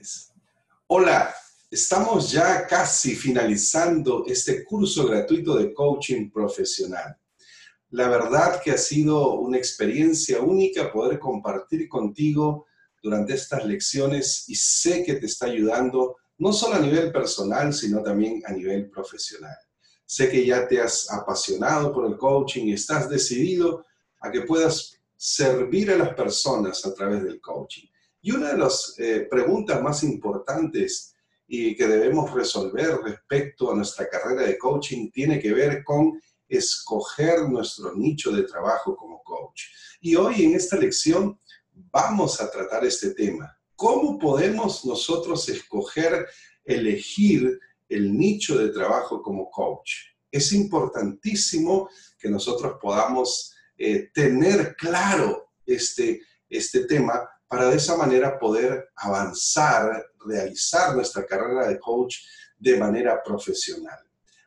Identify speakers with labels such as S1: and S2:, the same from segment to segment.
S1: clientes. Hola, estamos ya casi finalizando este curso gratuito de coaching profesional. La verdad que ha sido una experiencia única poder compartir contigo durante estas lecciones y sé que te está ayudando no solo a nivel personal, sino también a nivel profesional. Sé que ya te has apasionado por el coaching y estás decidido a que puedas servir a las personas a través del coaching. Y una de las preguntas más importantes y que debemos resolver respecto a nuestra carrera de coaching tiene que ver con escoger nuestro nicho de trabajo como coach. Y hoy en esta lección vamos a tratar este tema. ¿Cómo podemos nosotros elegir el nicho de trabajo como coach? Es importantísimo que nosotros podamos tener claro este tema para de esa manera poder avanzar, realizar nuestra carrera de coach de manera profesional.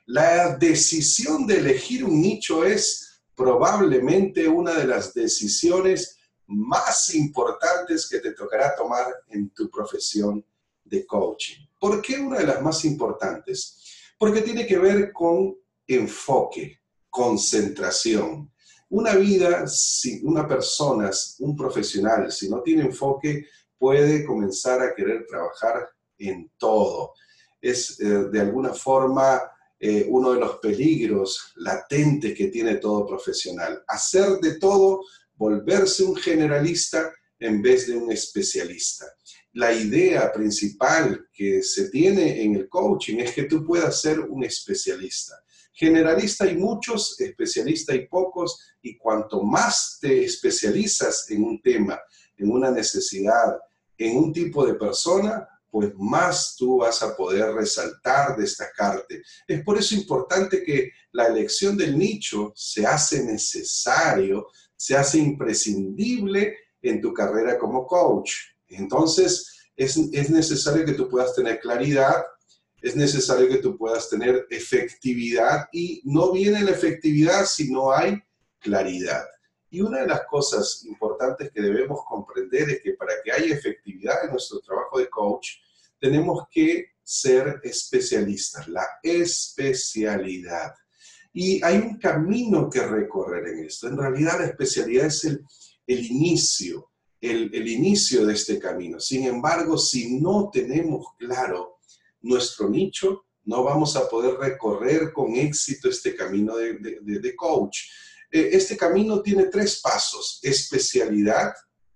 S1: La decisión de elegir un nicho es probablemente una de las decisiones más importantes que te tocará tomar en tu profesión de coaching. ¿Por qué una de las más importantes? Porque tiene que ver con enfoque, concentración. Una vida, si una persona, un profesional, si no tiene enfoque, puede comenzar a querer trabajar en todo. Es de alguna forma uno de los peligros latentes que tiene todo profesional. Hacer de todo, volverse un generalista en vez de un especialista. La idea principal que se tiene en el coaching es que tú puedas ser un especialista. Generalista hay muchos, especialista hay pocos, y cuanto más te especializas en un tema, en una necesidad, en un tipo de persona, pues más tú vas a poder resaltar, destacarte. Es por eso importante que la elección del nicho se hace necesario, se hace imprescindible en tu carrera como coach. Entonces, es necesario que tú puedas tener claridad, es necesario que tú puedas tener efectividad, y no viene la efectividad si no hay claridad. Y una de las cosas importantes que debemos comprender es que para que haya efectividad en nuestro trabajo de coach, tenemos que ser especialistas, la especialidad. Y hay un camino que recorrer en esto. En realidad la especialidad es el inicio, el inicio de este camino. Sin embargo, si no tenemos claro nuestro nicho, no vamos a poder recorrer con éxito este camino de coach. Este camino tiene 3 pasos: especialidad,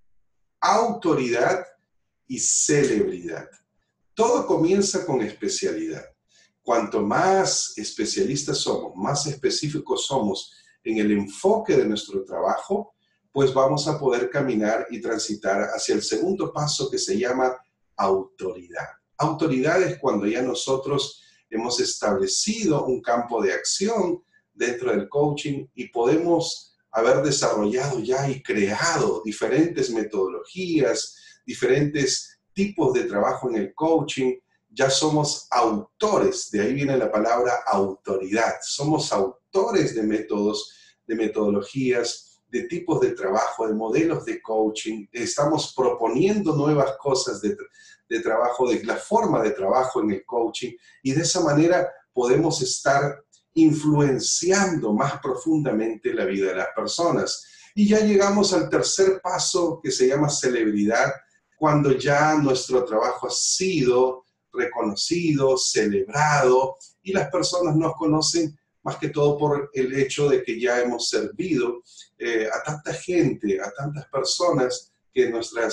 S1: autoridad y celebridad. Todo comienza con especialidad. Cuanto más especialistas somos, más específicos somos en el enfoque de nuestro trabajo, pues vamos a poder caminar y transitar hacia el segundo paso, que se llama autoridad. Autoridad es cuando ya nosotros hemos establecido un campo de acción dentro del coaching y podemos haber desarrollado ya y creado diferentes metodologías, diferentes tipos de trabajo en el coaching. Ya somos autores, de ahí viene la palabra autoridad. Somos autores de métodos, de metodologías, de tipos de trabajo, de modelos de coaching. Estamos proponiendo nuevas cosas de trabajo, de la forma de trabajo en el coaching, y de esa manera podemos estar influenciando más profundamente la vida de las personas. Y ya llegamos al tercer paso, que se llama celebridad, cuando ya nuestro trabajo ha sido reconocido, celebrado, y las personas nos conocen más que todo por el hecho de que ya hemos servido a tanta gente, a tantas personas, que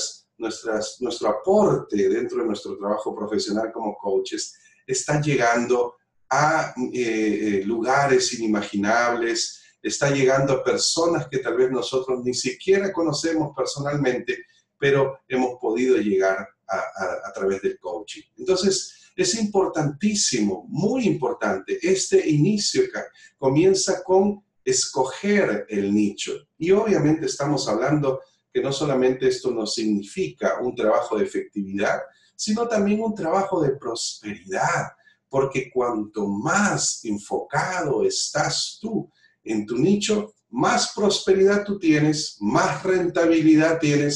S1: nuestro aporte dentro de nuestro trabajo profesional como coaches está llegando a lugares inimaginables, está llegando a personas que tal vez nosotros ni siquiera conocemos personalmente, pero hemos podido llegar a través del coaching. Entonces, es importantísimo, muy importante. Este inicio comienza con escoger el nicho. Y obviamente estamos hablando que no solamente esto nos significa un trabajo de efectividad, sino también un trabajo de prosperidad. Porque cuanto más enfocado estás tú en tu nicho, más prosperidad tú tienes, más rentabilidad tienes,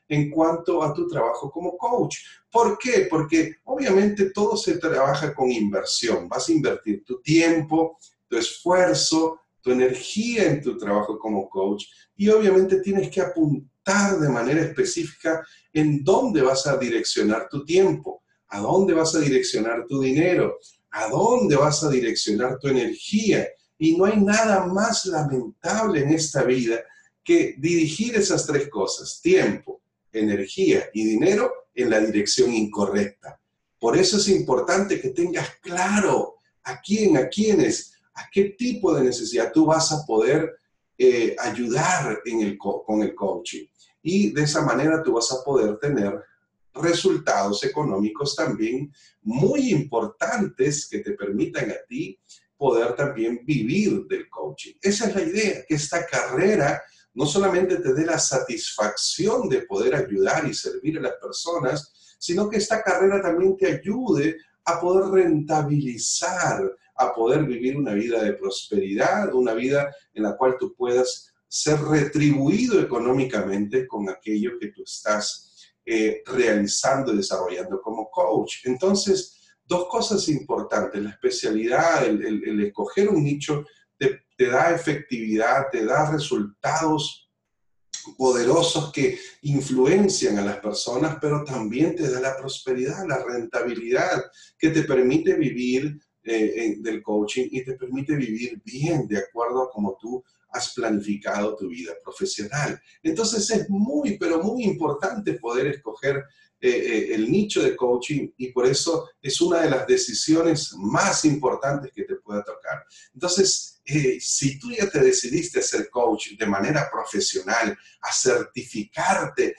S1: en cuanto a tu trabajo como coach. ¿Por qué? Porque obviamente todo se trabaja con inversión. Vas a invertir tu tiempo, tu esfuerzo, tu energía en tu trabajo como coach y obviamente tienes que apuntar de manera específica en dónde vas a direccionar tu tiempo, a dónde vas a direccionar tu dinero, a dónde vas a direccionar tu energía. Y no hay nada más lamentable en esta vida que dirigir esas tres cosas, tiempo, energía y dinero, en la dirección incorrecta. Por eso es importante que tengas claro a quiénes, a qué tipo de necesidad tú vas a poder ayudar con el coaching. Y de esa manera tú vas a poder tener resultados económicos también muy importantes que te permitan a ti poder también vivir del coaching. Esa es la idea, que esta carrera no solamente te dé la satisfacción de poder ayudar y servir a las personas, sino que esta carrera también te ayude a poder rentabilizar, a poder vivir una vida de prosperidad, una vida en la cual tú puedas ser retribuido económicamente con aquello que tú estás realizando y desarrollando como coach. Entonces, dos cosas importantes, la especialidad, el escoger un nicho te da efectividad, te da resultados poderosos que influencian a las personas, pero también te da la prosperidad, la rentabilidad que te permite vivir del coaching y te permite vivir bien de acuerdo a cómo tú has planificado tu vida profesional. Entonces es muy, pero muy importante poder escoger el nicho de coaching y por eso es una de las decisiones más importantes que te pueda tocar. Entonces, si tú ya te decidiste a ser coach de manera profesional, a certificarte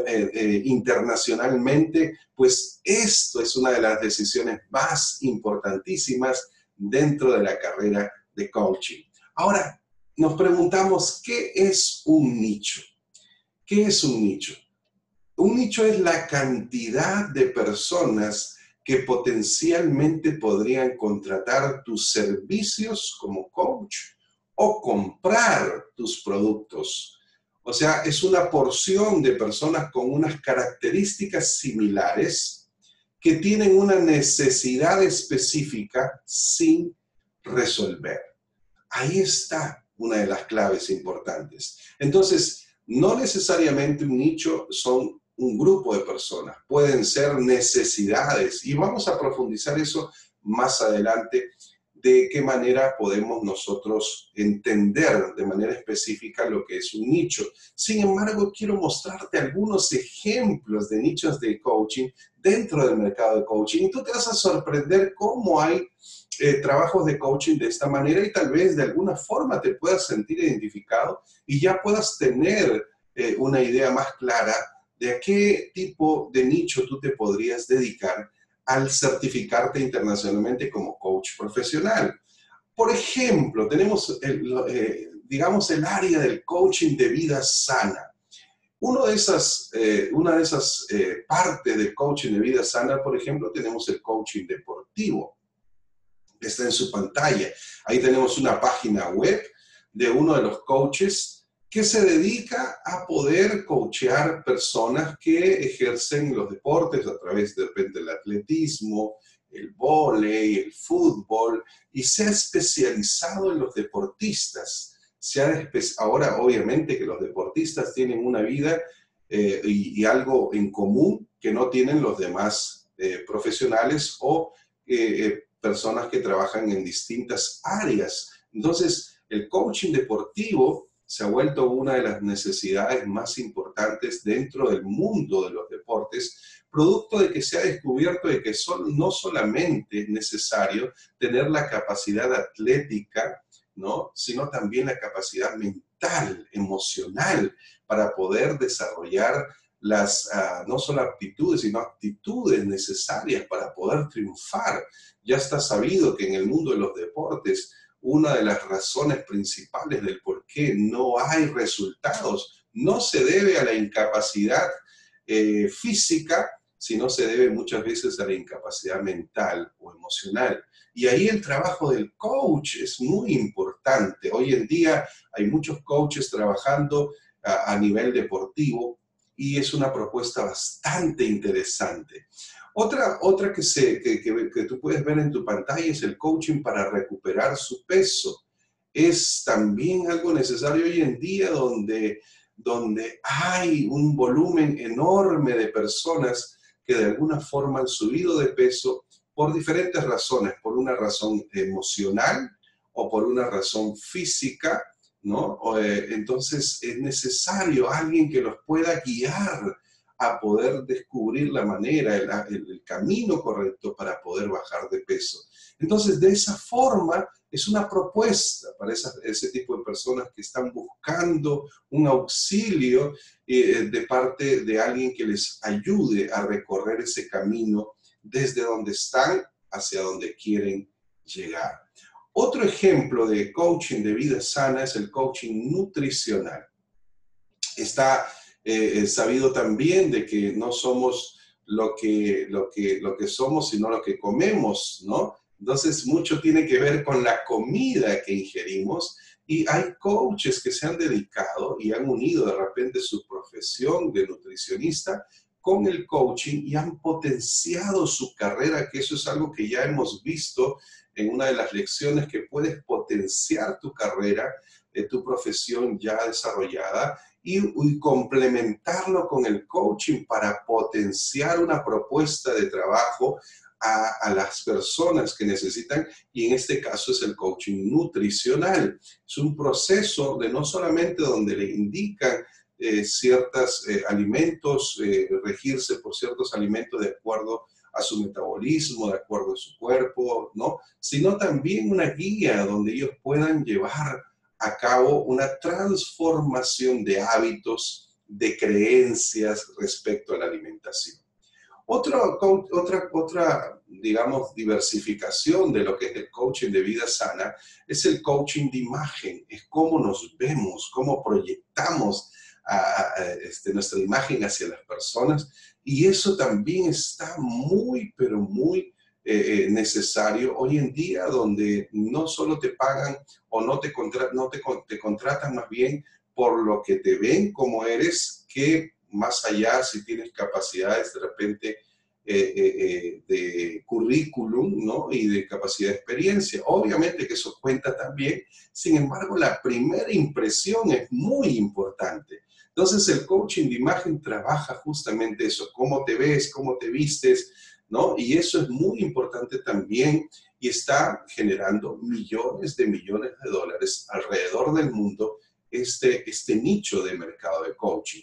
S1: internacionalmente, pues esto es una de las decisiones más importantísimas dentro de la carrera de coaching. Ahora, nos preguntamos, ¿qué es un nicho? ¿Qué es un nicho? Un nicho es la cantidad de personas que potencialmente podrían contratar tus servicios como coach o comprar tus productos. O sea, es una porción de personas con unas características similares que tienen una necesidad específica sin resolver. Ahí está una de las claves importantes. Entonces, no necesariamente un nicho son un grupo de personas, pueden ser necesidades y vamos a profundizar eso más adelante, de qué manera podemos nosotros entender de manera específica lo que es un nicho. Sin embargo, quiero mostrarte algunos ejemplos de nichos de coaching dentro del mercado de coaching y tú te vas a sorprender cómo hay trabajos de coaching de esta manera y tal vez de alguna forma te puedas sentir identificado y ya puedas tener una idea más clara de a qué tipo de nicho tú te podrías dedicar al certificarte internacionalmente como coach profesional. Por ejemplo, tenemos, digamos, el área del coaching de vida sana. Una de esas partes del coaching de vida sana, por ejemplo, tenemos el coaching deportivo. Está en su pantalla. Ahí tenemos una página web de uno de los coaches que se dedica a poder coachear personas que ejercen los deportes a través de repente del atletismo, el vóley, el fútbol, y se ha especializado en los deportistas. Ahora, obviamente, que los deportistas tienen una vida y algo en común que no tienen los demás profesionales o personas que trabajan en distintas áreas. Entonces, el coaching deportivo se ha vuelto una de las necesidades más importantes dentro del mundo de los deportes, producto de que se ha descubierto de que no solamente es necesario tener la capacidad atlética, ¿no?, sino también la capacidad mental, emocional, para poder desarrollar no solo aptitudes, sino actitudes necesarias para poder triunfar. Ya está sabido que en el mundo de los deportes, una de las razones principales del por qué no hay resultados no se debe a la incapacidad física, sino se debe muchas veces a la incapacidad mental o emocional. Y ahí el trabajo del coach es muy importante. Hoy en día hay muchos coaches trabajando a nivel deportivo y es una propuesta bastante interesante. Otra que tú puedes ver en tu pantalla es el coaching para recuperar su peso. Es también algo necesario hoy en día donde hay un volumen enorme de personas que de alguna forma han subido de peso por diferentes razones, por una razón emocional o por una razón física, ¿no? Entonces es necesario alguien que los pueda guiar a poder descubrir la manera, el camino correcto para poder bajar de peso. Entonces, de esa forma, es una propuesta para ese tipo de personas que están buscando un auxilio de parte de alguien que les ayude a recorrer ese camino desde donde están hacia donde quieren llegar. Otro ejemplo de coaching de vida sana es el coaching nutricional. Está sabido también de que no somos lo que somos, sino lo que comemos, ¿no? Entonces, mucho tiene que ver con la comida que ingerimos y hay coaches que se han dedicado y han unido de repente su profesión de nutricionista con el coaching y han potenciado su carrera, que eso es algo que ya hemos visto en una de las lecciones, que puedes potenciar tu carrera, tu profesión ya desarrollada y complementarlo con el coaching para potenciar una propuesta de trabajo a las personas que necesitan, y en este caso es el coaching nutricional. Es un proceso de no solamente donde le indican ciertos alimentos, regirse por ciertos alimentos de acuerdo a su metabolismo, de acuerdo a su cuerpo, ¿no? Sino también una guía donde ellos puedan llevar a cabo una transformación de hábitos, de creencias respecto a la alimentación. Otra, digamos, diversificación de lo que es el coaching de vida sana es el coaching de imagen. Es cómo nos vemos, cómo proyectamos nuestra imagen hacia las personas. Y eso también está muy, pero muy necesario hoy en día, donde no solo te pagan o te contratan más bien por lo que te ven como eres, que más allá si tienes capacidades de repente de currículum, ¿no? Y de capacidad de experiencia. Obviamente que eso cuenta también, sin embargo, la primera impresión es muy importante. Entonces, el coaching de imagen trabaja justamente eso, cómo te ves, cómo te vistes, ¿no? Y eso es muy importante también y está generando millones de dólares alrededor del mundo este nicho de mercado de coaching.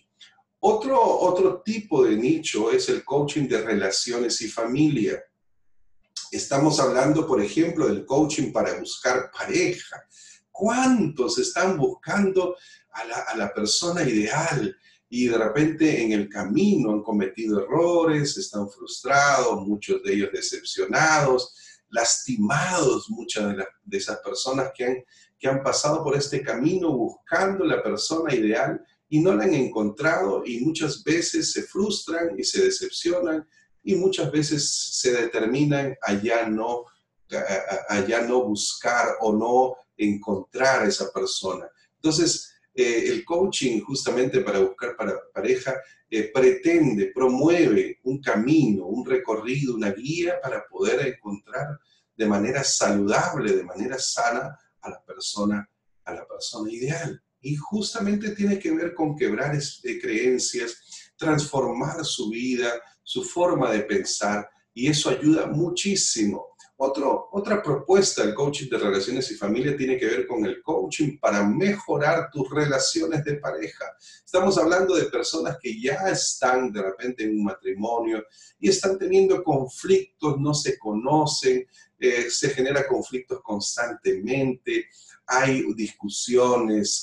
S1: Otro tipo de nicho es el coaching de relaciones y familia. Estamos hablando, por ejemplo, del coaching para buscar pareja. ¿Cuántos están buscando a la persona ideal? Y de repente en el camino han cometido errores, están frustrados, muchos de ellos decepcionados, lastimados, muchas de esas personas que han pasado por este camino buscando la persona ideal y no la han encontrado, y muchas veces se frustran y se decepcionan y muchas veces se determinan a ya no buscar o no encontrar a esa persona. Entonces, el coaching justamente para buscar pareja promueve un camino, un recorrido, una guía para poder encontrar de manera saludable, de manera sana a la persona ideal. Y justamente tiene que ver con quebrar creencias, transformar su vida, su forma de pensar, y eso ayuda muchísimo. Otra propuesta del coaching de relaciones y familia tiene que ver con el coaching para mejorar tus relaciones de pareja. Estamos hablando de personas que ya están de repente en un matrimonio y están teniendo conflictos, no se conocen, se generan conflictos constantemente, hay discusiones,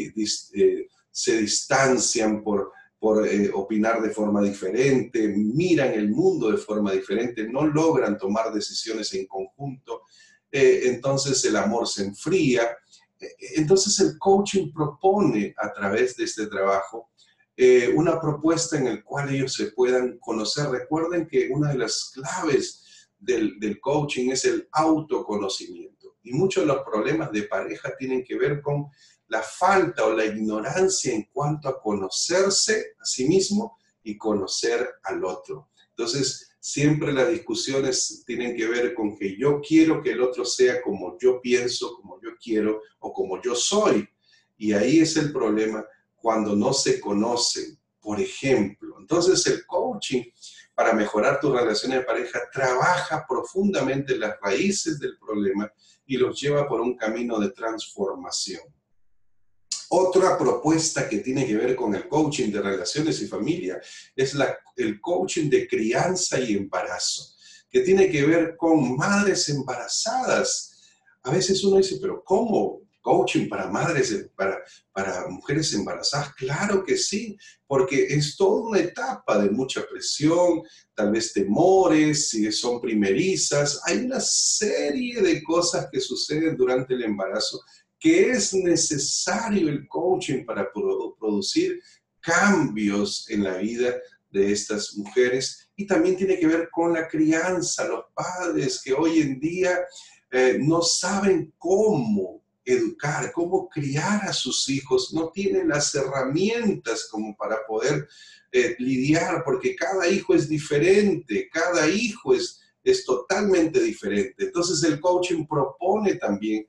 S1: se distancian por opinar de forma diferente, miran el mundo de forma diferente, no logran tomar decisiones en conjunto, entonces el amor se enfría. Entonces el coaching propone a través de este trabajo una propuesta en la cual ellos se puedan conocer. Recuerden que una de las claves del coaching es el autoconocimiento, y muchos de los problemas de pareja tienen que ver con la falta o la ignorancia en cuanto a conocerse a sí mismo y conocer al otro. Entonces, siempre las discusiones tienen que ver con que yo quiero que el otro sea como yo pienso, como yo quiero o como yo soy. Y ahí es el problema cuando no se conocen, por ejemplo. Entonces, el coaching para mejorar tus relaciones de pareja trabaja profundamente en las raíces del problema y los lleva por un camino de transformación. Otra propuesta que tiene que ver con el coaching de relaciones y familia es el coaching de crianza y embarazo, que tiene que ver con madres embarazadas. A veces uno dice, pero ¿cómo? ¿Coaching para madres, para mujeres embarazadas? Claro que sí, porque es toda una etapa de mucha presión, tal vez temores, si son primerizas. Hay una serie de cosas que suceden durante el embarazo que es necesario el coaching para producir cambios en la vida de estas mujeres. Y también tiene que ver con la crianza, los padres que hoy en día no saben cómo educar, cómo criar a sus hijos, no tienen las herramientas como para poder lidiar, porque cada hijo es diferente, cada hijo es totalmente diferente. Entonces el coaching propone también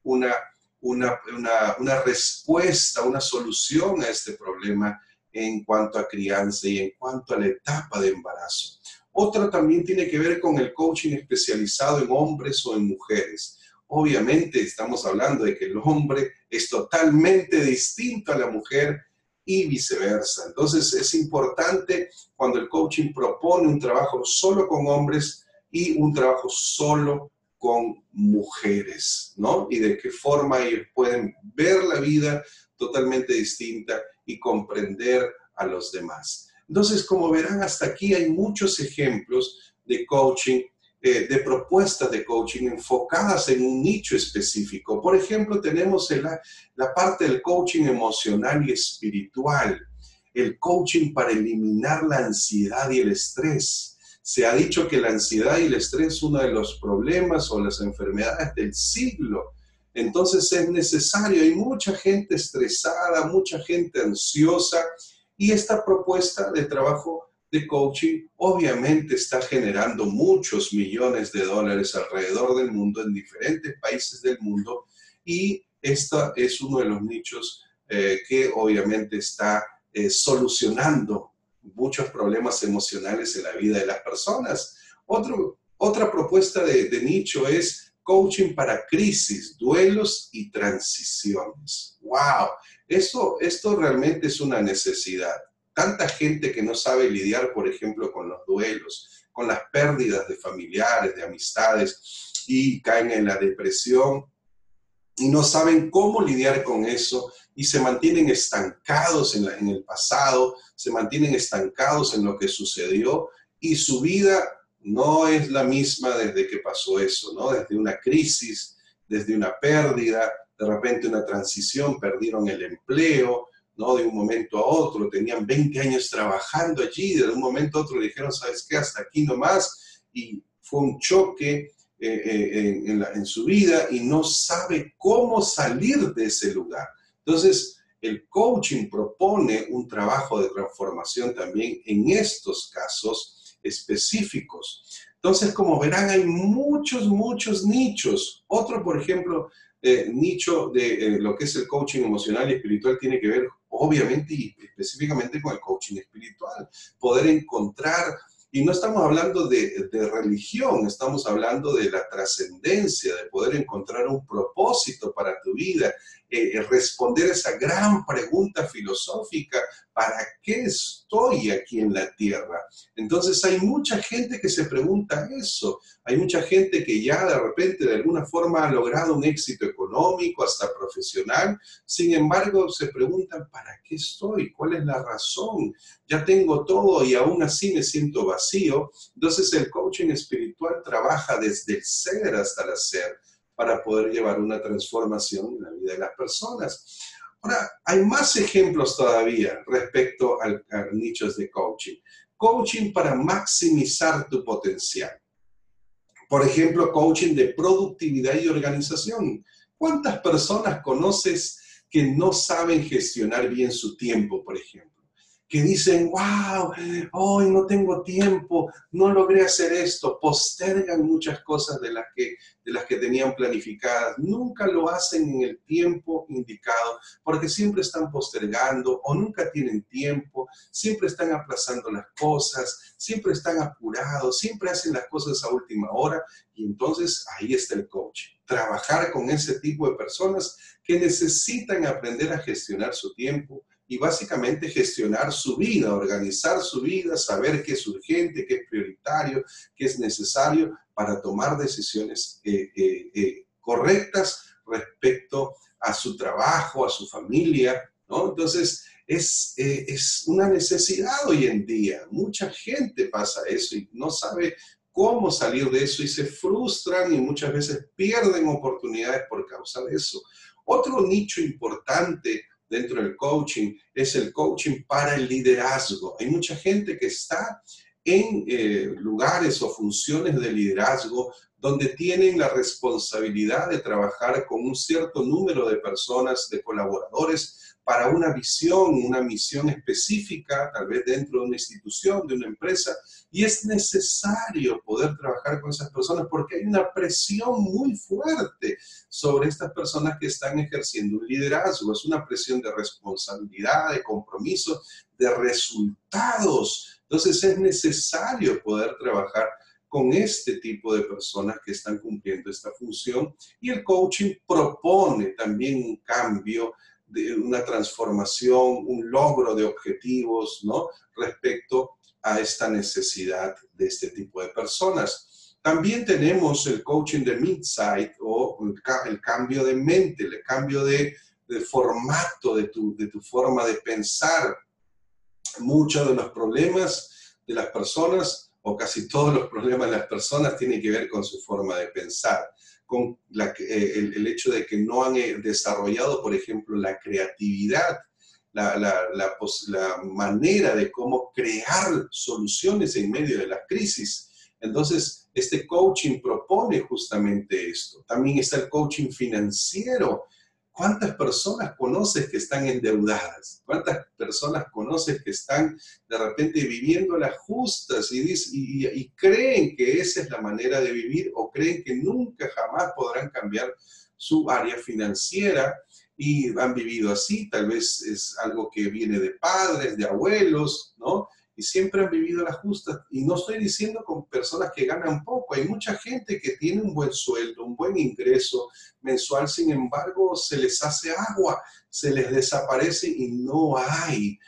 S1: una respuesta, una solución a este problema en cuanto a crianza y en cuanto a la etapa de embarazo. Otra también tiene que ver con el coaching especializado en hombres o en mujeres. Obviamente estamos hablando de que el hombre es totalmente distinto a la mujer y viceversa. Entonces es importante cuando el coaching propone un trabajo solo con hombres y un trabajo solo con mujeres, ¿no? Y de qué forma ellos pueden ver la vida totalmente distinta y comprender a los demás. Entonces, como verán, hasta aquí hay muchos ejemplos de coaching, de propuestas de coaching enfocadas en un nicho específico. Por ejemplo, tenemos la parte del coaching emocional y espiritual, el coaching para eliminar la ansiedad y el estrés. Se ha dicho que la ansiedad y el estrés es uno de los problemas o las enfermedades del siglo. Entonces es necesario, hay mucha gente estresada, mucha gente ansiosa, y esta propuesta de trabajo de coaching obviamente está generando muchos millones de dólares alrededor del mundo, en diferentes países del mundo, y esta es uno de los nichos que obviamente está solucionando muchos problemas emocionales en la vida de las personas. Otra propuesta de nicho es coaching para crisis, duelos y transiciones. ¡Wow! Esto realmente es una necesidad. Tanta gente que no sabe lidiar, por ejemplo, con los duelos, con las pérdidas de familiares, de amistades, y caen en la depresión y no saben cómo lidiar con eso y se mantienen estancados en el pasado, se mantienen estancados en lo que sucedió y su vida no es la misma desde que pasó eso, ¿no? Desde una crisis, desde una pérdida, de repente una transición, perdieron el empleo, ¿no? De un momento a otro, tenían 20 años trabajando allí, de un momento a otro le dijeron, ¿sabes qué? Hasta aquí nomás, y fue un choque en su vida y no sabe cómo salir de ese lugar. Entonces, el coaching propone un trabajo de transformación también en estos casos específicos. Entonces, como verán, hay muchos nichos. Otro, por ejemplo, nicho de lo que es el coaching emocional y espiritual tiene que ver, obviamente y específicamente con el coaching espiritual. Poder encontrar. Y no estamos hablando de religión, estamos hablando de la trascendencia, de poder encontrar un propósito para tu vida, responder esa gran pregunta filosófica, ¿para qué estoy aquí en la tierra? Entonces hay mucha gente que se pregunta eso, hay mucha gente que ya de repente de alguna forma ha logrado un éxito económico, hasta profesional, sin embargo se preguntan, ¿para qué estoy? ¿Cuál es la razón? Ya tengo todo y aún así me siento vacío. Entonces el coaching espiritual trabaja desde el ser hasta el hacer para poder llevar una transformación en la vida de las personas. Ahora, hay más ejemplos todavía respecto a nichos de coaching. Coaching para maximizar tu potencial. Por ejemplo, coaching de productividad y organización. ¿Cuántas personas conoces que no saben gestionar bien su tiempo, por ejemplo. Que dicen, wow, hoy no tengo tiempo, no logré hacer esto, postergan muchas cosas de las que tenían planificadas, nunca lo hacen en el tiempo indicado, porque siempre están postergando o nunca tienen tiempo, siempre están aplazando las cosas, siempre están apurados, siempre hacen las cosas a última hora, y entonces ahí está el coaching. Trabajar con ese tipo de personas que necesitan aprender a gestionar su tiempo, y básicamente gestionar su vida, organizar su vida, saber qué es urgente, qué es prioritario, qué es necesario para tomar decisiones correctas respecto a su trabajo, a su familia, ¿no? Entonces, es una necesidad hoy en día. Mucha gente pasa eso y no sabe cómo salir de eso y se frustran y muchas veces pierden oportunidades por causa de eso. Otro nicho importante dentro del coaching es el coaching para el liderazgo. Hay mucha gente que está en lugares o funciones de liderazgo donde tienen la responsabilidad de trabajar con un cierto número de personas, de colaboradores, para una visión, una misión específica, tal vez dentro de una institución, de una empresa, y es necesario poder trabajar con esas personas porque hay una presión muy fuerte sobre estas personas que están ejerciendo un liderazgo. Es una presión de responsabilidad, de compromiso, de resultados. Entonces es necesario poder trabajar con este tipo de personas que están cumpliendo esta función, y el coaching propone también un cambio, de una transformación, un logro de objetivos, ¿no? Respecto a esta necesidad de este tipo de personas. También tenemos el coaching de Mindsite o el cambio de mente, el cambio de formato de tu forma de pensar. Muchos de los problemas de las personas, o casi todos los problemas de las personas, tienen que ver con su forma de pensar, con el hecho de que no han desarrollado, por ejemplo, la creatividad, la manera de cómo crear soluciones en medio de las crisis. Entonces, este coaching propone justamente esto. También está el coaching financiero. ¿Cuántas personas conoces que están endeudadas? ¿Cuántas personas conoces que están de repente viviendo las justas y creen que esa es la manera de vivir, o creen que nunca jamás podrán cambiar su área financiera y han vivido así? Tal vez es algo que viene de padres, de abuelos, ¿no? Y siempre han vivido las justas. Y no estoy diciendo con personas que ganan poco. Hay mucha gente que tiene un buen sueldo, un buen ingreso mensual, sin embargo, se les hace agua, se les desaparece y no hay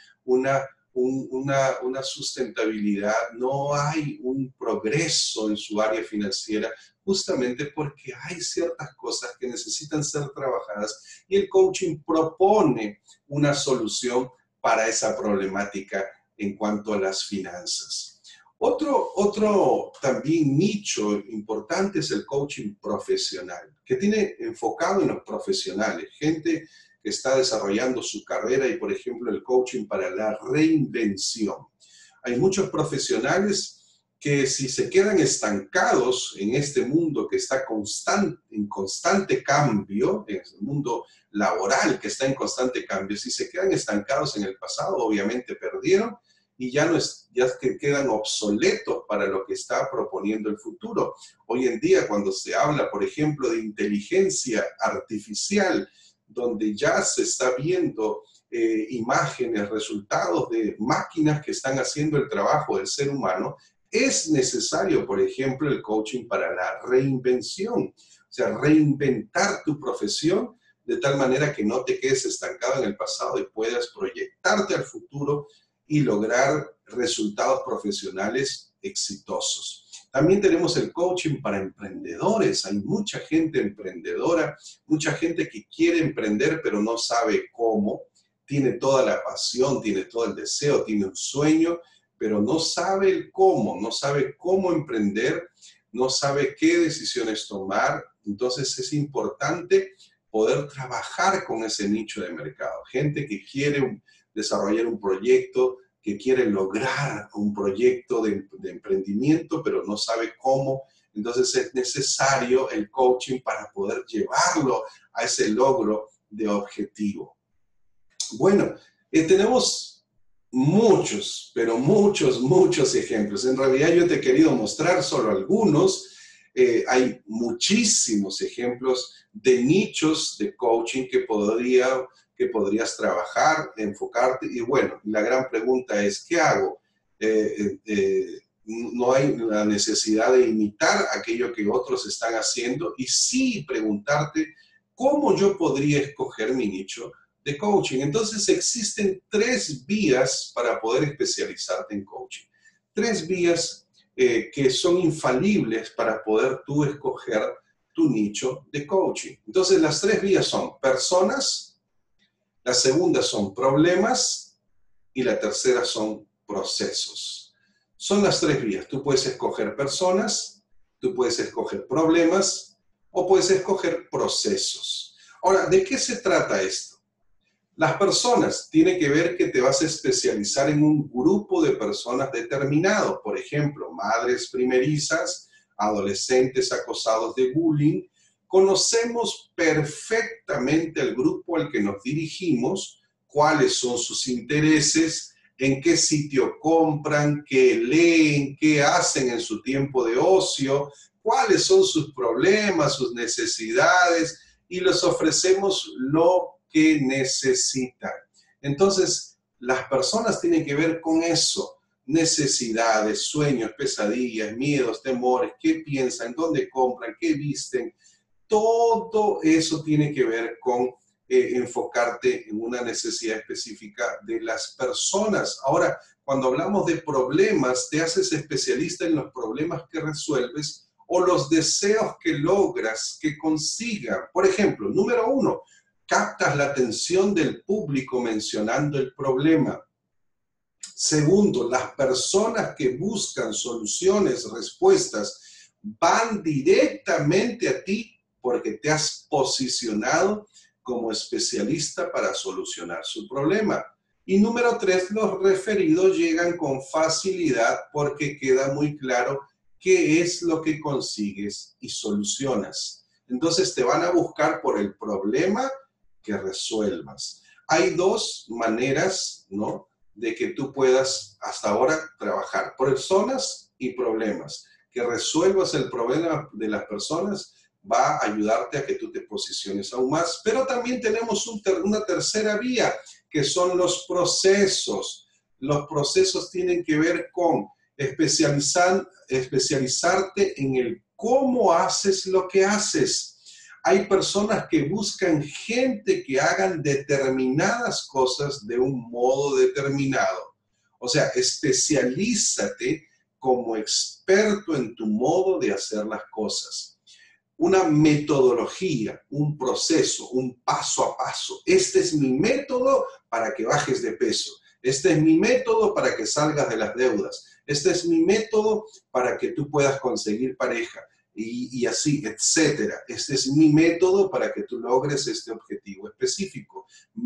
S1: una sustentabilidad, no hay un progreso en su área financiera, justamente porque hay ciertas cosas que necesitan ser trabajadas, y el coaching propone una solución para esa problemática en cuanto a las finanzas. Otro también nicho importante es el coaching profesional, que tiene enfocado en los profesionales, gente que está desarrollando su carrera, y por ejemplo el coaching para la reinvención. Hay muchos profesionales que, si se quedan estancados en este mundo que está en constante cambio, en el mundo laboral que está en constante cambio, si se quedan estancados en el pasado, obviamente perdieron y ya quedan obsoletos para lo que está proponiendo el futuro. Hoy en día, cuando se habla, por ejemplo, de inteligencia artificial, donde ya se está viendo imágenes, resultados de máquinas que están haciendo el trabajo del ser humano, es necesario, por ejemplo, el coaching para la reinvención. O sea, reinventar tu profesión de tal manera que no te quedes estancado en el pasado y puedas proyectarte al futuro y lograr resultados profesionales exitosos. También tenemos el coaching para emprendedores. Hay mucha gente emprendedora, mucha gente que quiere emprender pero no sabe cómo. Tiene toda la pasión, tiene todo el deseo, tiene un sueño, pero no sabe el cómo, no sabe cómo emprender, no sabe qué decisiones tomar. Entonces es importante poder trabajar con ese nicho de mercado. Gente que quiere desarrollar un proyecto, que quiere lograr un proyecto de emprendimiento, pero no sabe cómo. Entonces es necesario el coaching para poder llevarlo a ese logro de objetivo. Bueno, tenemos muchos, pero muchos ejemplos. En realidad yo te he querido mostrar solo algunos. Hay muchísimos ejemplos de nichos de coaching que podrías trabajar, enfocarte. Y bueno, la gran pregunta es, ¿qué hago? No hay la necesidad de imitar aquello que otros están haciendo y sí preguntarte cómo yo podría escoger mi nicho de coaching. Entonces existen tres vías para poder especializarte en coaching. Tres vías que son infalibles para poder tú escoger tu nicho de coaching. Entonces las tres vías son personas, la segunda son problemas y la tercera son procesos. Son las tres vías. Tú puedes escoger personas, tú puedes escoger problemas o puedes escoger procesos. Ahora, ¿de qué se trata esto? Las personas tienen que ver que te vas a especializar en un grupo de personas determinado, por ejemplo, madres primerizas, adolescentes acosados de bullying. Conocemos perfectamente al grupo al que nos dirigimos, cuáles son sus intereses, en qué sitio compran, qué leen, qué hacen en su tiempo de ocio, cuáles son sus problemas, sus necesidades, y les ofrecemos lo que necesitan. Entonces, las personas tienen que ver con eso, necesidades, sueños, pesadillas, miedos, temores, qué piensan, dónde compran, qué visten. Todo eso tiene que ver con enfocarte en una necesidad específica de las personas. Ahora, cuando hablamos de problemas, te haces especialista en los problemas que resuelves o los deseos que logras que consigan. Por ejemplo, número uno, captas la atención del público mencionando el problema. Segundo, las personas que buscan soluciones, respuestas, van directamente a ti porque te has posicionado como especialista para solucionar su problema. Y número tres, los referidos llegan con facilidad porque queda muy claro qué es lo que consigues y solucionas. Entonces te van a buscar por el problema que resuelvas. Hay dos maneras, ¿no?, de que tú puedas hasta ahora trabajar, personas y problemas. Que resuelvas el problema de las personas va a ayudarte a que tú te posiciones aún más. Pero también tenemos una tercera vía, que son los procesos. Los procesos tienen que ver con especializarte en el cómo haces lo que haces. Hay personas que buscan gente que hagan determinadas cosas de un modo determinado. O sea, especialízate como experto en tu modo de hacer las cosas. Una metodología, un proceso, un paso a paso. Este es mi método para que bajes de peso. Este es mi método para que salgas de las deudas. Este es mi método para que tú puedas conseguir pareja. Y así, etcétera. Este es mi método para que tú logres este objetivo específico.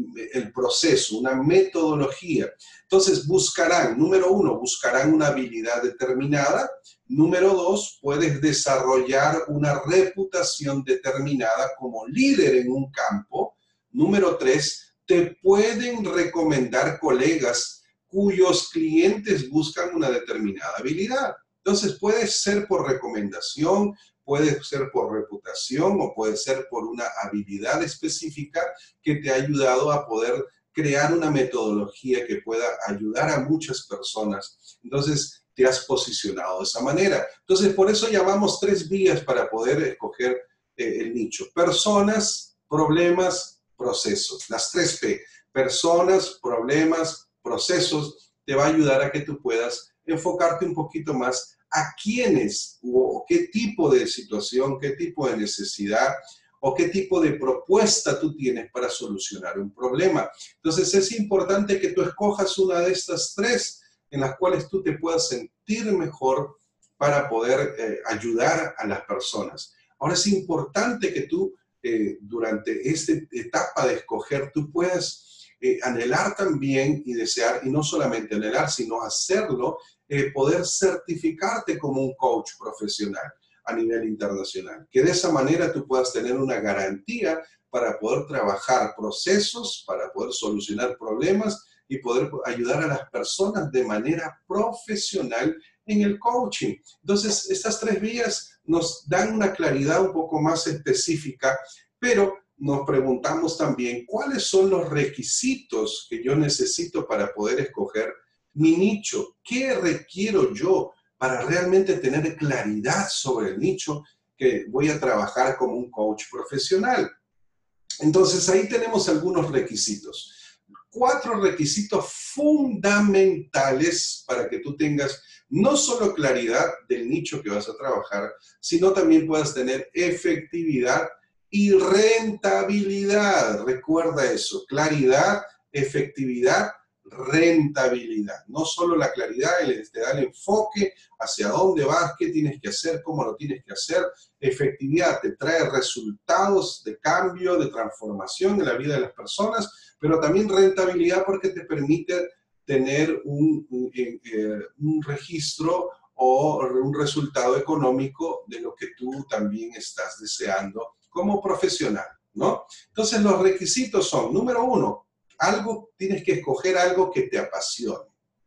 S1: El proceso, una metodología. Entonces buscarán, número uno, buscarán una habilidad determinada. Número dos, puedes desarrollar una reputación determinada como líder en un campo. Número tres, te pueden recomendar colegas cuyos clientes buscan una determinada habilidad. Entonces puede ser por recomendación, puede ser por reputación o puede ser por una habilidad específica que te ha ayudado a poder crear una metodología que pueda ayudar a muchas personas. Entonces te has posicionado de esa manera. Entonces por eso llamamos tres vías para poder escoger el nicho. Personas, problemas, procesos. Las tres P. Personas, problemas, procesos, te va a ayudar a que tú puedas enfocarte un poquito más a quiénes o qué tipo de situación, qué tipo de necesidad o qué tipo de propuesta tú tienes para solucionar un problema. Entonces es importante que tú escojas una de estas tres en las cuales tú te puedas sentir mejor para poder ayudar a las personas. Ahora es importante que tú durante esta etapa de escoger tú puedas anhelar también y desear, y no solamente anhelar, sino hacerlo, poder certificarte como un coach profesional. a nivel internacional. Que de esa manera tú puedas tener una garantía para poder trabajar procesos, para poder solucionar problemas y poder ayudar a las personas de manera profesional en el coaching. Entonces, estas tres vías nos dan una claridad un poco más específica, pero nos preguntamos también cuáles son los requisitos que yo necesito para poder escoger mi nicho. ¿Qué requiero yo para realmente tener claridad sobre el nicho que voy a trabajar como un coach profesional? Entonces, ahí tenemos algunos requisitos. 4 requisitos fundamentales para que tú tengas no solo claridad del nicho que vas a trabajar, sino también puedas tener efectividad y rentabilidad. Recuerda eso, claridad, efectividad, rentabilidad. No solo la claridad, te da el enfoque hacia dónde vas, qué tienes que hacer, cómo lo tienes que hacer. Efectividad te trae resultados de cambio, de transformación en la vida de las personas, pero también rentabilidad porque te permite tener un registro o un resultado económico de lo que tú también estás deseando como profesional, ¿no? Entonces los requisitos son, número 1, tienes que escoger algo que te apasione.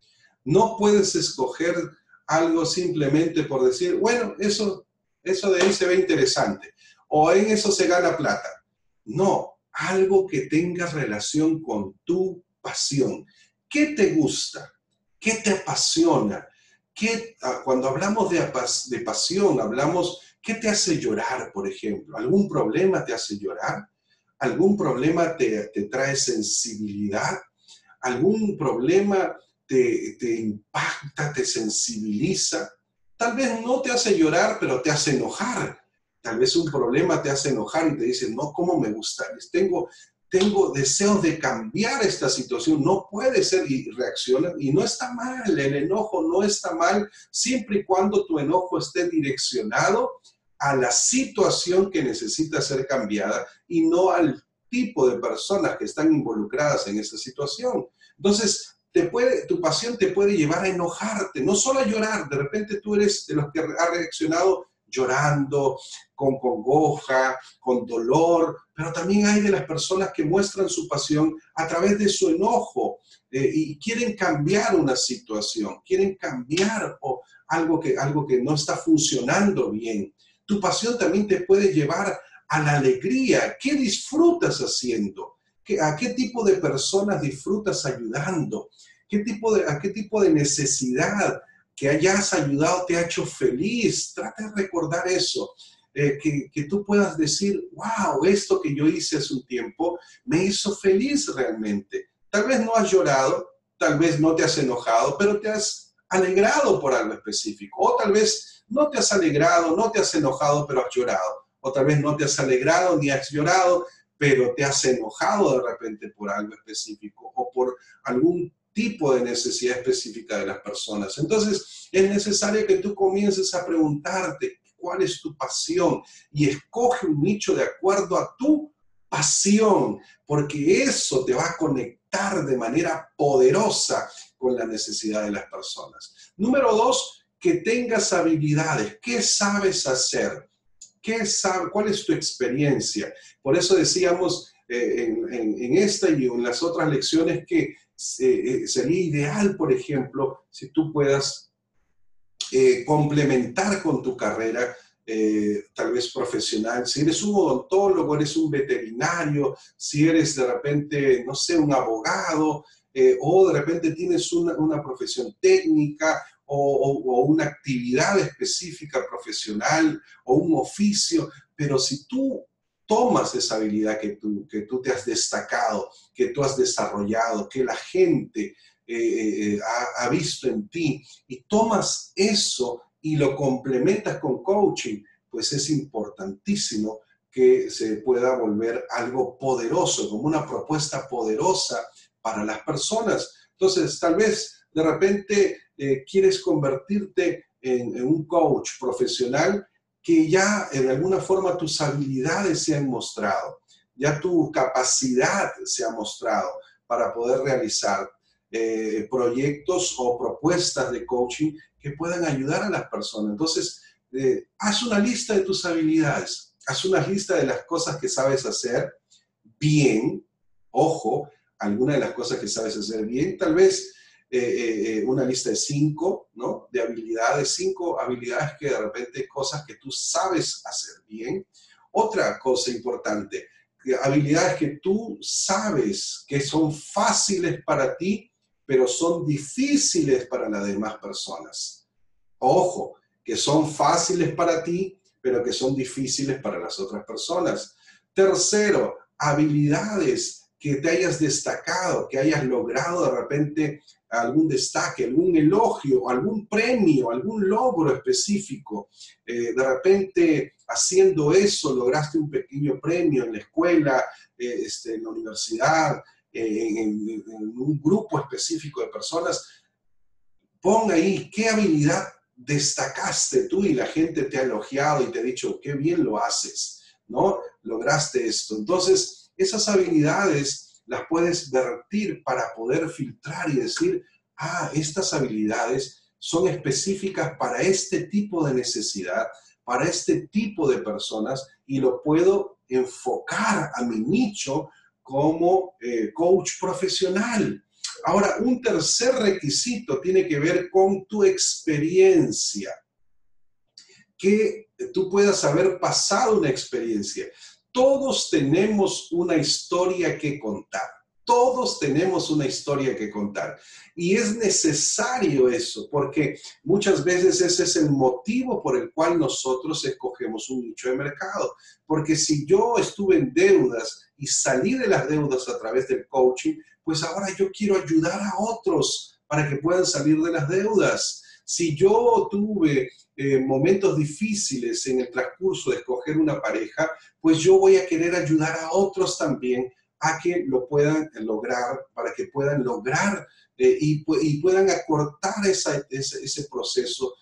S1: No puedes escoger algo simplemente por decir, bueno, eso de ahí se ve interesante, o en eso se gana plata. No, algo que tenga relación con tu pasión. ¿Qué te gusta? ¿Qué te apasiona? Cuando hablamos de pasión, ¿qué te hace llorar, por ejemplo? ¿Algún problema te hace llorar? ¿Algún problema te trae sensibilidad? ¿Algún problema te impacta, te sensibiliza? Tal vez no te hace llorar, pero te hace enojar. Tal vez un problema te hace enojar y te dice, no, ¿cómo me gusta? Tengo deseos de cambiar esta situación, no puede ser, y reacciona, y no está mal, el enojo no está mal, siempre y cuando tu enojo esté direccionado a la situación que necesita ser cambiada y no al tipo de personas que están involucradas en esa situación. Entonces, tu pasión te puede llevar a enojarte, no solo a llorar. De repente tú eres de los que ha reaccionado llorando, con congoja, con dolor, pero también hay de las personas que muestran su pasión a través de su enojo y quieren cambiar una situación, quieren cambiar algo que no está funcionando bien. Tu pasión también te puede llevar a la alegría. ¿Qué disfrutas haciendo? ¿A qué tipo de personas disfrutas ayudando? ¿A qué tipo de necesidad que hayas ayudado te ha hecho feliz? Trata de recordar eso. Que tú puedas decir, wow, esto que yo hice hace un tiempo me hizo feliz realmente. Tal vez no has llorado, tal vez no te has enojado, pero te has alegrado por algo específico. O tal vez no te has alegrado, no te has enojado, pero has llorado. O tal vez no te has alegrado ni has llorado, pero te has enojado de repente por algo específico o por algún tipo de necesidad específica de las personas. Entonces, es necesario que tú comiences a preguntarte cuál es tu pasión y escoge un nicho de acuerdo a tu pasión, porque eso te va a conectar de manera poderosa con la necesidad de las personas. Número 2, que tengas habilidades. ¿Qué sabes hacer? ¿Cuál es tu experiencia? Por eso decíamos en esta y en las otras lecciones que sería ideal, por ejemplo, si tú puedas complementar con tu carrera, tal vez profesional. Si eres un odontólogo, eres un veterinario, si eres de repente, no sé, un abogado, o de repente tienes una profesión técnica o una actividad específica profesional o un oficio, pero si tú tomas esa habilidad que tú te has destacado, que tú has desarrollado, que la gente ha visto en ti, y tomas eso y lo complementas con coaching, pues es importantísimo que se pueda volver algo poderoso, como una propuesta poderosa para las personas. Entonces, tal vez de repente quieres convertirte en un coach profesional que ya en alguna forma tus habilidades se han mostrado, ya tu capacidad se ha mostrado para poder realizar proyectos o propuestas de coaching que puedan ayudar a las personas. Entonces, haz una lista de tus habilidades, haz una lista de las cosas que sabes hacer bien. Ojo, alguna de las cosas que sabes hacer bien, tal vez una lista de 5, ¿no? De habilidades, 5 habilidades que de repente, cosas que tú sabes hacer bien. Otra cosa importante, habilidades que tú sabes que son fáciles para ti, pero son difíciles para las demás personas. Ojo, que son fáciles para ti, pero que son difíciles para las otras personas. Tercero, habilidades que te hayas destacado, que hayas logrado de repente algún destaque, algún elogio, algún premio, algún logro específico. De repente, haciendo eso, lograste un pequeño premio en la escuela, en la universidad, en un grupo específico de personas. Pon ahí qué habilidad destacaste tú y la gente te ha elogiado y te ha dicho, qué bien lo haces, ¿no? Lograste esto. Entonces, esas habilidades las puedes vertir para poder filtrar y decir, estas habilidades son específicas para este tipo de necesidad, para este tipo de personas y lo puedo enfocar a mi nicho como coach profesional. Ahora, un tercer requisito tiene que ver con tu experiencia. Que tú puedas haber pasado una experiencia. Todos tenemos una historia que contar. Todos tenemos una historia que contar. Y es necesario eso, porque muchas veces ese es el motivo por el cual nosotros escogemos un nicho de mercado. Porque si yo estuve en deudas y salí de las deudas a través del coaching, pues ahora yo quiero ayudar a otros para que puedan salir de las deudas. Si yo tuve momentos difíciles en el transcurso de escoger una pareja, pues yo voy a querer ayudar a otros también a que lo puedan lograr, para que puedan lograr y puedan acortar ese proceso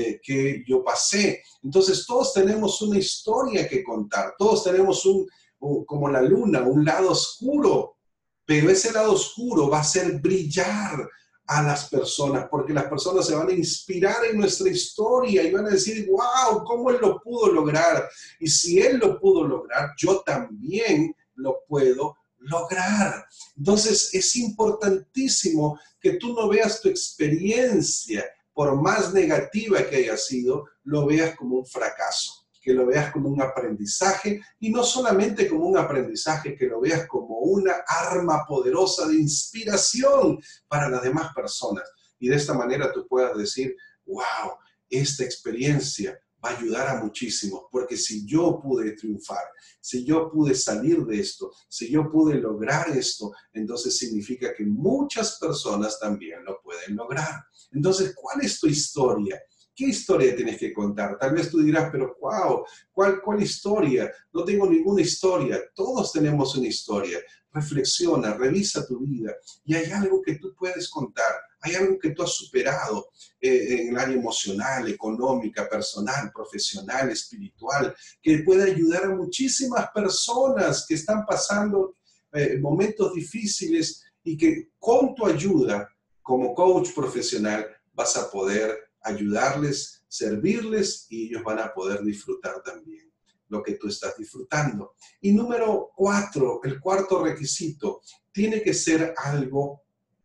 S1: que yo pasé. Entonces, todos tenemos una historia que contar, todos tenemos como la luna, un lado oscuro, pero ese lado oscuro va a hacer brillar a las personas, porque las personas se van a inspirar en nuestra historia y van a decir, wow, ¿cómo él lo pudo lograr? Y si él lo pudo lograr, yo también lo puedo lograr. Entonces, es importantísimo que tú no veas tu experiencia, por más negativa que haya sido, lo veas como un fracaso, que lo veas como un aprendizaje y no solamente como un aprendizaje, que lo veas como una arma poderosa de inspiración para las demás personas. Y de esta manera tú puedas decir, wow, esta experiencia va a ayudar a muchísimos, porque si yo pude triunfar, si yo pude salir de esto, si yo pude lograr esto, entonces significa que muchas personas también lo pueden lograr. Entonces, ¿cuál es tu historia? ¿Qué historia tienes que contar? Tal vez tú dirás, pero wow, ¿cuál historia? No tengo ninguna historia. Todos tenemos una historia. Reflexiona, revisa tu vida y hay algo que tú puedes contar. Hay algo que tú has superado en el área emocional, económica, personal, profesional, espiritual, que puede ayudar a muchísimas personas que están pasando momentos difíciles y que con tu ayuda como coach profesional vas a poder ayudarles, servirles y ellos van a poder disfrutar también lo que tú estás disfrutando. Y número 4, el cuarto requisito, tiene que ser algo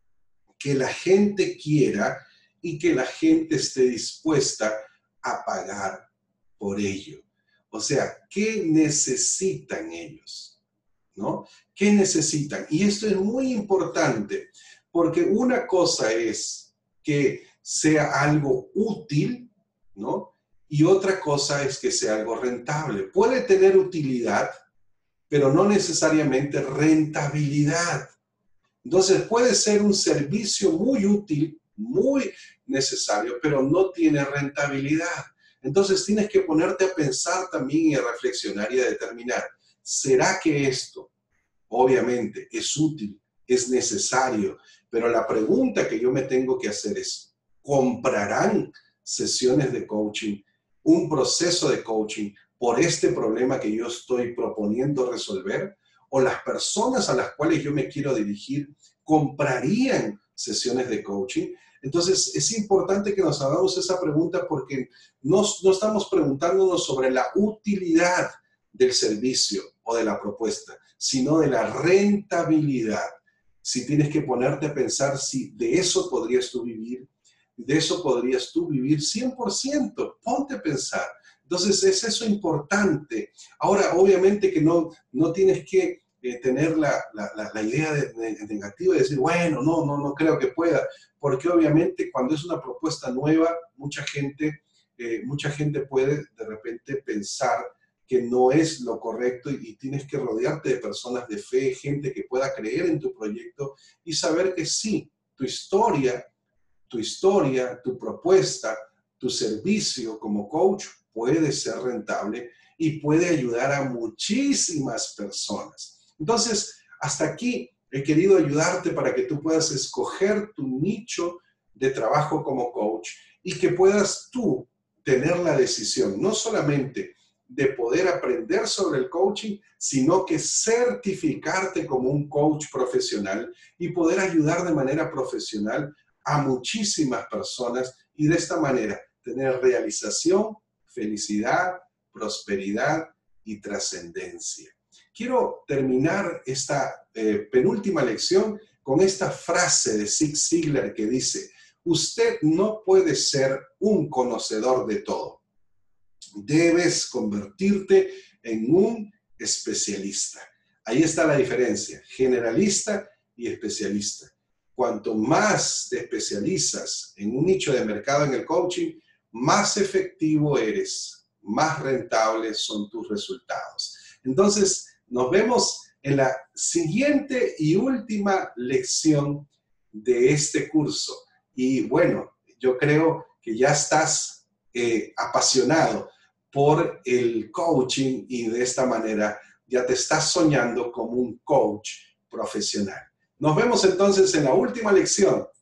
S1: que la gente quiera y que la gente esté dispuesta a pagar por ello. O sea, ¿qué necesitan ellos? ¿No? ¿Qué necesitan? Y esto es muy importante, porque una cosa es que sea algo útil, ¿no? Y otra cosa es que sea algo rentable. Puede tener utilidad, pero no necesariamente rentabilidad. Entonces puede ser un servicio muy útil, muy necesario, pero no tiene rentabilidad. Entonces tienes que ponerte a pensar también y a reflexionar y a determinar, ¿será que esto obviamente es útil, es necesario? Pero la pregunta que yo me tengo que hacer es, ¿comprarán sesiones de coaching, un proceso de coaching por este problema que yo estoy proponiendo resolver? ¿O las personas a las cuales yo me quiero dirigir comprarían sesiones de coaching? Entonces, es importante que nos hagamos esa pregunta porque no estamos preguntándonos sobre la utilidad del servicio o de la propuesta, sino de la rentabilidad. Si tienes que ponerte a pensar si de eso podrías tú vivir, de eso podrías tú vivir 100%, ponte a pensar. Entonces, es eso importante. Ahora, obviamente que no tienes que tener la idea negativa de decir, bueno, no creo que pueda, porque obviamente cuando es una propuesta nueva, mucha gente puede de repente pensar que no es lo correcto y tienes que rodearte de personas de fe, gente que pueda creer en tu proyecto y saber que sí, tu propuesta, tu servicio como coach puede ser rentable y puede ayudar a muchísimas personas. Entonces, hasta aquí he querido ayudarte para que tú puedas escoger tu nicho de trabajo como coach y que puedas tú tener la decisión, no solamente de poder aprender sobre el coaching, sino que certificarte como un coach profesional y poder ayudar de manera profesional a muchísimas personas y de esta manera tener realización, felicidad, prosperidad y trascendencia. Quiero terminar esta penúltima lección con esta frase de Zig Ziglar que dice: usted no puede ser un conocedor de todo. Debes convertirte en un especialista. Ahí está la diferencia, generalista y especialista. Cuanto más te especializas en un nicho de mercado en el coaching, más efectivo eres, más rentables son tus resultados. Entonces, nos vemos en la siguiente y última lección de este curso. Y bueno, yo creo que ya estás apasionado por el coaching y de esta manera ya te estás soñando como un coach profesional. Nos vemos entonces en la última lección